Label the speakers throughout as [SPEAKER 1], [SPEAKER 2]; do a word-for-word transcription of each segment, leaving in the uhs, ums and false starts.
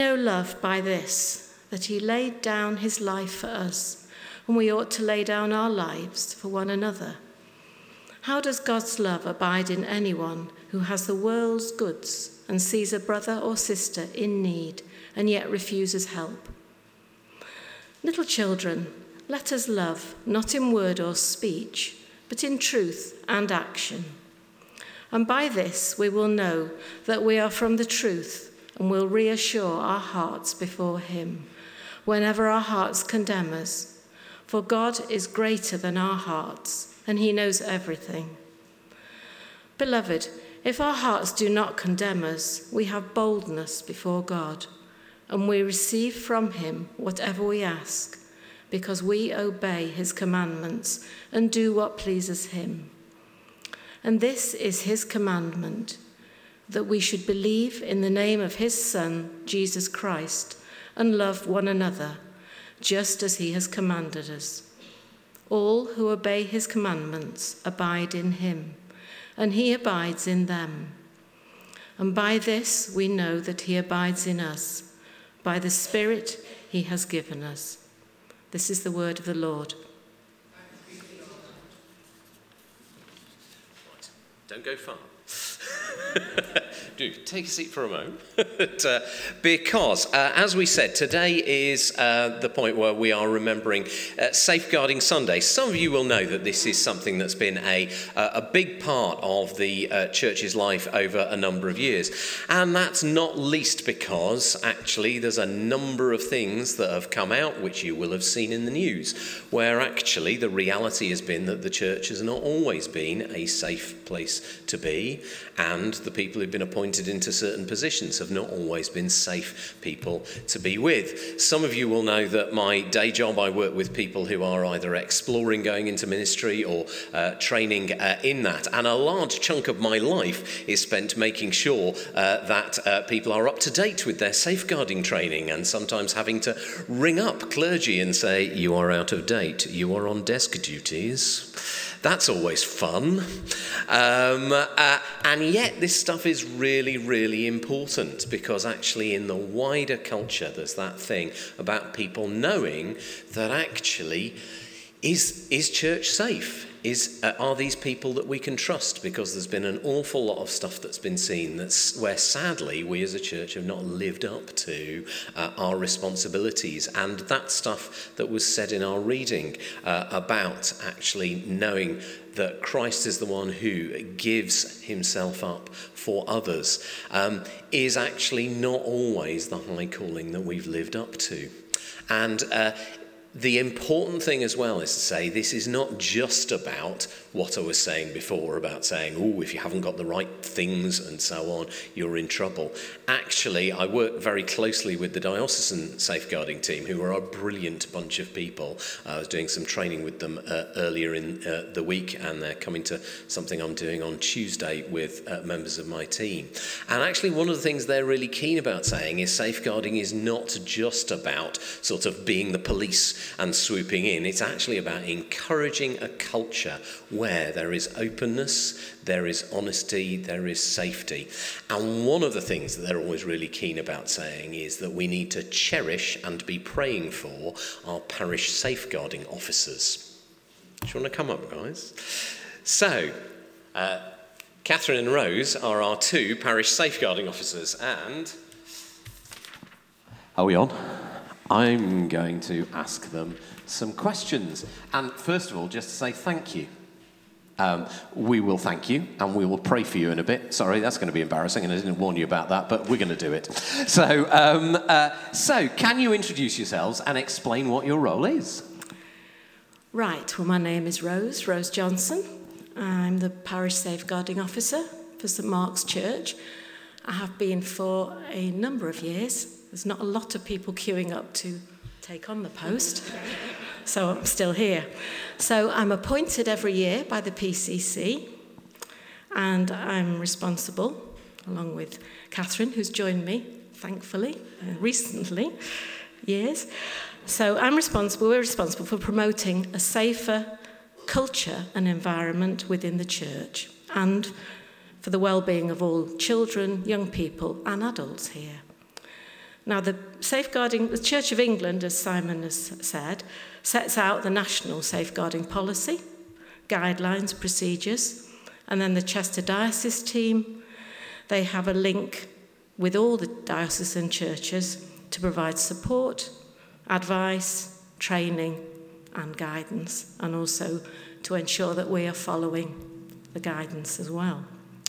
[SPEAKER 1] know love by this, that he laid down his life for us, and we ought to lay down our lives for one another. How does God's love abide in anyone who has the world's goods and sees a brother or sister in need and yet refuses help? Little children, let us love, not in word or speech, but in truth and action. And by this we will know that we are from the truth, and will reassure our hearts before him whenever our hearts condemn us. For God is greater than our hearts, and he knows everything. Beloved, if our hearts do not condemn us, we have boldness before God, and we receive from him whatever we ask, because we obey his commandments and do what pleases him. And this is his commandment, that we should believe in the name of his Son, Jesus Christ, and love one another, just as he has commanded us. All who obey his commandments abide in him, and he abides in them. And by this we know that he abides in us, by the Spirit he has given us. This is the word of the Lord.
[SPEAKER 2] Right. Don't go far. Do take a seat for a moment. but, uh, because, uh, as we said, today is uh, the point where we are remembering uh, Safeguarding Sunday. Some of you will know that this is something that's been a, uh, a big part of the uh, church's life over a number of years. And that's not least because, actually, there's a number of things that have come out, which you will have seen in the news, where actually the reality has been that the church has not always been a safe place to be, and the people who've been appointed into certain positions have not always been safe people to be with. Some of you will know that my day job, I work with people who are either exploring going into ministry or uh, training uh, in that, and a large chunk of my life is spent making sure uh, that uh, people are up to date with their safeguarding training, and sometimes having to ring up clergy and say, you are out of date, you are on desk duties. That's always fun. Um, uh, and yet this stuff is really, really important, because actually in the wider culture there's that thing about people knowing that actually is, is church safe? Is, uh, are these people that we can trust? Because there's been an awful lot of stuff that's been seen that's where sadly we as a church have not lived up to uh, our responsibilities. And that stuff that was said in our reading uh, about actually knowing that Christ is the one who gives himself up for others um, is actually not always the high calling that we've lived up to. And uh, the important thing as well is to say this is not just about what I was saying before about saying, oh, if you haven't got the right things and so on, you're in trouble. Actually, I work very closely with the diocesan safeguarding team, who are a brilliant bunch of people. I was doing some training with them uh, earlier in uh, the week, and they're coming to something I'm doing on Tuesday with uh, members of my team. And actually, one of the things they're really keen about saying is safeguarding is not just about sort of being the police and swooping in. It's actually about encouraging a culture where there is openness, there is honesty, there is safety. And one of the things that they're always really keen about saying is that we need to cherish and be praying for our parish safeguarding officers. Do you want to come up, guys? So, uh, Catherine and Rose are our two parish safeguarding officers, and... Are we on? I'm going to ask them some questions. And first of all, just to say thank you. Um, we will thank you, and we will pray for you in a bit. Sorry, that's going to be embarrassing, and I didn't warn you about that, but we're going to do it. So, um, uh, so can you introduce yourselves and explain what your role is?
[SPEAKER 1] Right, well, my name is Rose, Rose Johnson. I'm the Parish Safeguarding Officer for St Mark's Church. I have been for a number of years. There's not a lot of people queuing up to take on the post, so I'm still here. So I'm appointed every year by the P C C, and I'm responsible, along with Catherine, who's joined me, thankfully, uh, recently, years. So I'm responsible, we're responsible for promoting a safer culture and environment within the church, and for the well-being of all children, young people, and adults here. Now, the safeguarding, the Church of England, as Simon has said, sets out the national safeguarding policy, guidelines, procedures, and then the Chester Diocese team, they have a link with all the diocesan churches to provide support, advice, training, and guidance, and also to ensure that we are following the guidance as well.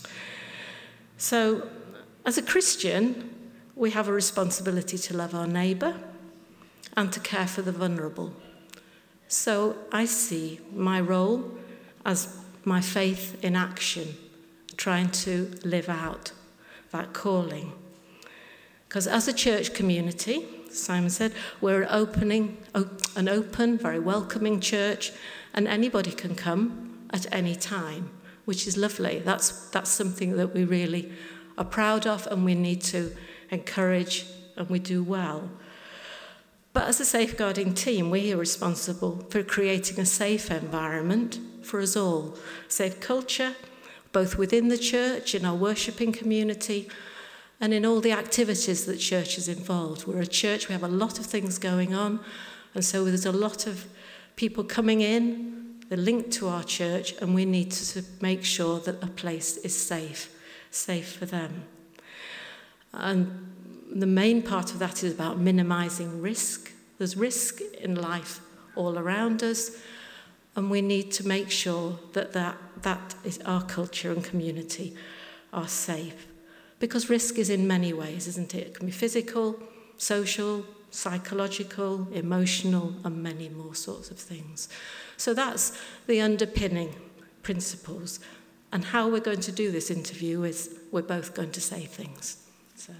[SPEAKER 1] So, as a Christian, we have a responsibility to love our neighbour and to care for the vulnerable. So I see my role as my faith in action, trying to live out that calling. Because as a church community, Simon said, we're an opening, an open, very welcoming church, and anybody can come at any time, which is lovely. That's, that's something that we really are proud of, and we need to encourage, and we do well. But as a safeguarding team, we are responsible for creating a safe environment for us all. Safe culture, both within the church, in our worshipping community, and in all the activities that church is involved. We're a church, we have a lot of things going on, and so there's a lot of people coming in, they're linked to our church, and we need to make sure that a place is safe, safe for them. And the main part of that is about minimising risk. There's risk in life all around us, and we need to make sure that that, that is our culture and community are safe. Because risk is in many ways, isn't it? It can be physical, social, psychological, emotional, and many more sorts of things. So that's the underpinning principles. And how we're going to do this interview is we're both going to say things. So.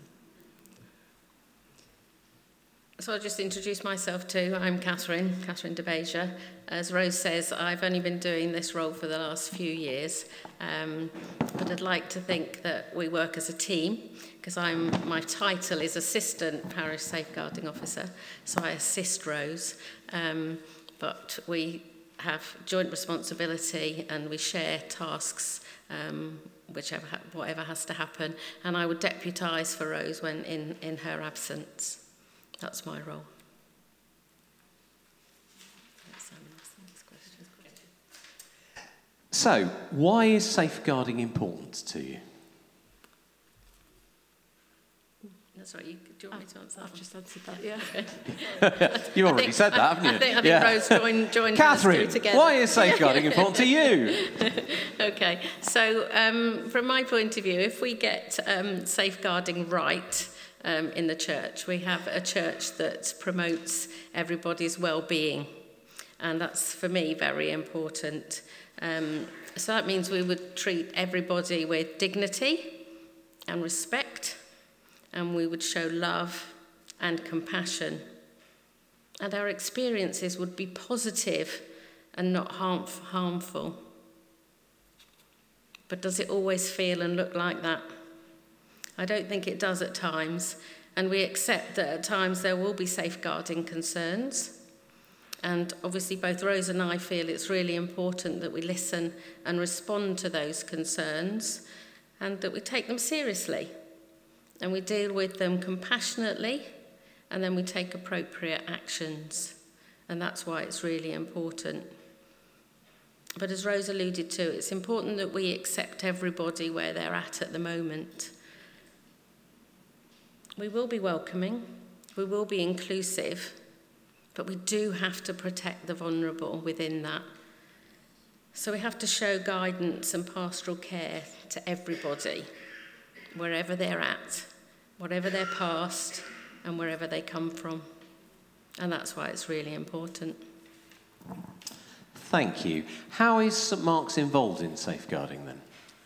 [SPEAKER 3] So I'll just introduce myself too. I'm Catherine, Catherine de Beja. As Rose says, I've only been doing this role for the last few years, um, but I'd like to think that we work as a team, because I'm my title is Assistant Parish Safeguarding Officer, so I assist Rose, um, but we have joint responsibility and we share tasks, um, whichever whatever has to happen, and I would deputise for Rose when in, in her absence. That's my role.
[SPEAKER 2] So, why is safeguarding important to you?
[SPEAKER 3] That's right. You, do you want me to answer that?
[SPEAKER 1] I've just answered that, yeah.
[SPEAKER 2] You already
[SPEAKER 3] think,
[SPEAKER 2] said that, haven't you?
[SPEAKER 3] I think, I think
[SPEAKER 2] yeah.
[SPEAKER 3] Rose joined, joined
[SPEAKER 2] Catherine,
[SPEAKER 3] together.
[SPEAKER 2] why is safeguarding important to you?
[SPEAKER 3] Okay, so um, from my point of view, if we get um, safeguarding right um, in the church, we have a church that promotes everybody's well-being, and that's, for me, very important. Um, so that means we would treat everybody with dignity and respect, and we would show love and compassion. And our experiences would be positive and not harm, harmful. But does it always feel and look like that? I don't think it does at times. And we accept that at times there will be safeguarding concerns. And obviously both Rose and I feel it's really important that we listen and respond to those concerns, and that we take them seriously. And we deal with them compassionately, and then we take appropriate actions. And that's why it's really important. But as Rose alluded to, it's important that we accept everybody where they're at at the moment. We will be welcoming, we will be inclusive, but we do have to protect the vulnerable within that. So we have to show guidance and pastoral care to everybody, wherever they're at, whatever their past, and wherever they come from. And that's why it's really important.
[SPEAKER 2] Thank you. How is St Mark's involved in safeguarding then?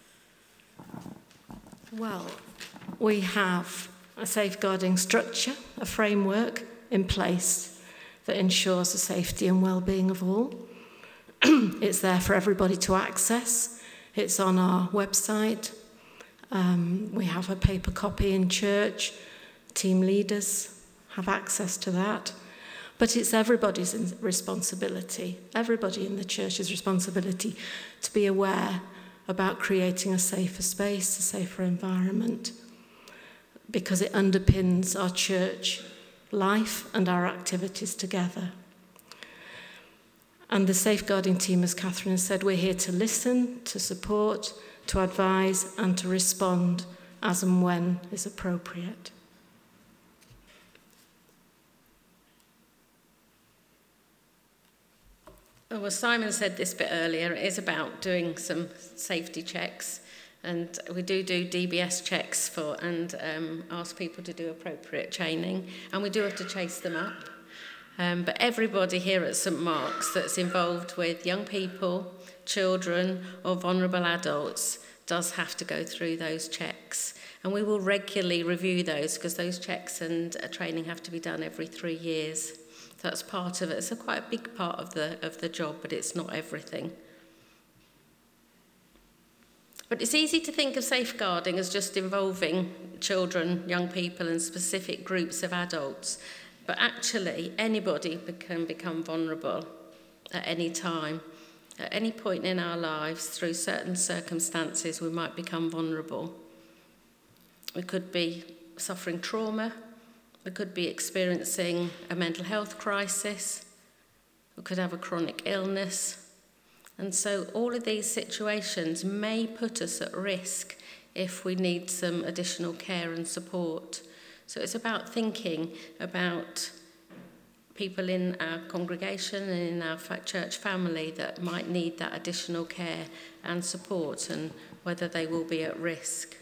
[SPEAKER 1] Well, we have a safeguarding structure, a framework in place that ensures the safety and well-being of all. It's there for everybody to access. It's on our website. Um, we have a paper copy in church. Team leaders have access to that. But it's everybody's responsibility, everybody in the church's responsibility to be aware about creating a safer space, a safer environment. because it underpins our church life and our activities together. And the safeguarding team, as Catherine has said, we're here to listen, to support, to advise, and to respond as and when is appropriate.
[SPEAKER 3] Oh, well, Simon said this bit earlier. It is about doing some safety checks, and we do do D B S checks for and um, ask people to do appropriate training, and we do have to chase them up. Um, but everybody here at St Mark's that's involved with young people, children, or vulnerable adults does have to go through those checks, and we will regularly review those because those checks and uh, training have to be done every three years. So that's part of it. It's a quite a big part of the of the job, but it's not everything. But it's easy to think of safeguarding as just involving children, young people, and specific groups of adults. But actually, anybody can become vulnerable at any time. At any point in our lives, through certain circumstances, we might become vulnerable. We could be suffering trauma. We could be experiencing a mental health crisis. We could have a chronic illness. And so all of these situations may put us at risk if we need some additional care and support. So it's about thinking about people in our congregation and in our church family that might need that additional care and support, and whether they will be at risk.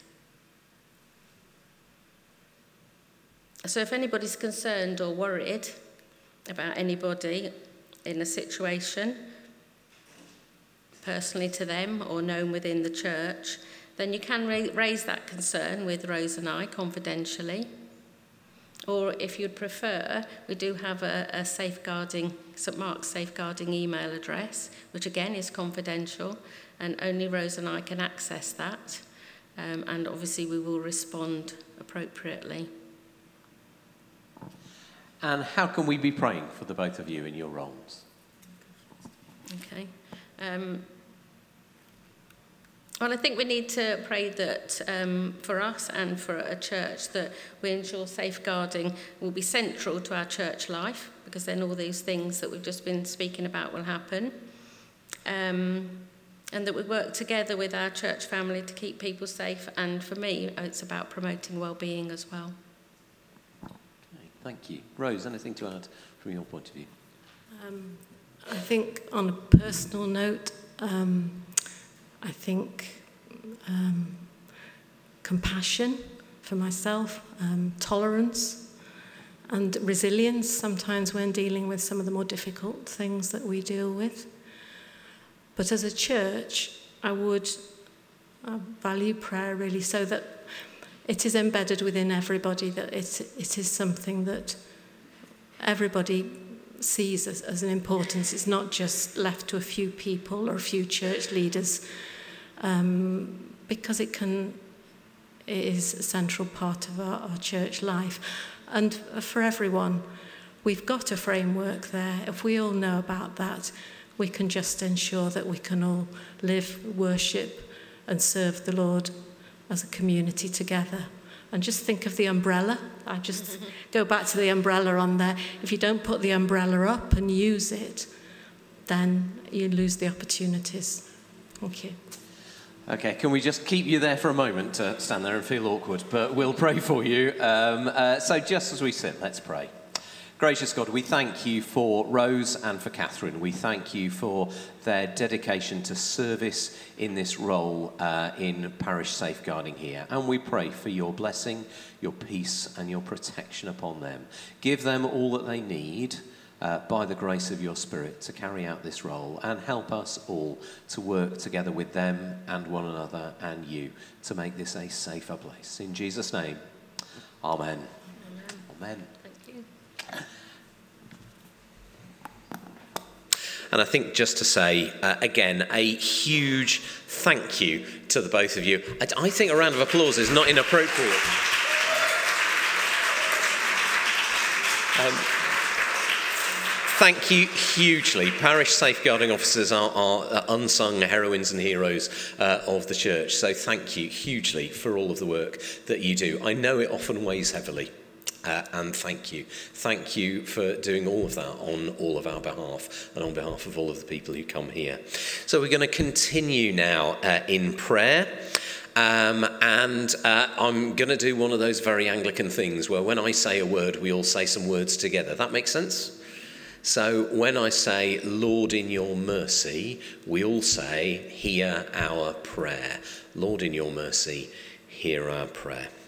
[SPEAKER 3] So if anybody's concerned or worried about anybody in a situation, personally to them or known within the church, then you can ra- raise that concern with Rose and I confidentially. Or if you'd prefer, we do have a, a safeguarding, St Mark's safeguarding email address, which again is confidential, and only Rose and I can access that. Um, and obviously we will respond appropriately.
[SPEAKER 2] And how can we be praying for the both of you in your roles?
[SPEAKER 3] Okay. Um, well, I think we need to pray that um, for us and for a church that we ensure safeguarding will be central to our church life, because then all these things that we've just been speaking about will happen. Um, and that we work together with our church family to keep people safe. And for me, it's about promoting well-being as well.
[SPEAKER 2] Thank you. Rose, anything to add from your point of view?
[SPEAKER 1] Um, I think on a personal note, um, I think um, compassion for myself, um, tolerance and resilience sometimes when dealing with some of the more difficult things that we deal with. But as a church, I would uh, value prayer really so that it is embedded within everybody, that it, it is something that everybody sees as, as an importance. It's not just left to a few people or a few church leaders, um, because it can it is a central part of our, our church life. And for everyone, we've got a framework there. If we all know about that, we can just ensure that we can all live, worship and serve the Lord as a community together. And just think of the umbrella. I just go back to the umbrella on there. If you don't put the umbrella up and use it, then you lose the opportunities. Thank you.
[SPEAKER 2] Okay, can we just keep you there for a moment to stand there and feel awkward? But we'll pray for you. Um, uh, so just as we sit, let's pray. Gracious God, we thank you for Rose and for Catherine. We thank you for their dedication to service in this role uh, in parish safeguarding here. And we pray for your blessing, your peace and your protection upon them. Give them all that they need uh, by the grace of your Spirit to carry out this role, and help us all to work together with them and one another and you to make this a safer place. In Jesus' name, amen. Amen. Amen. And I think just to say, uh, again, a huge thank you to the both of you. I, I think a round of applause is not inappropriate. Um, Thank you hugely. Parish safeguarding officers are, are unsung heroines and heroes uh, of the church. So thank you hugely for all of the work that you do. I know it often weighs heavily. Uh, and thank you. Thank you for doing all of that on all of our behalf and on behalf of all of the people who come here. So we're going to continue now uh, in prayer. Um, and uh, I'm going to do one of those very Anglican things where when I say a word, we all say some words together. That makes sense? So when I say, Lord, in your mercy, we all say, hear our prayer. Lord, in your mercy, hear our prayer.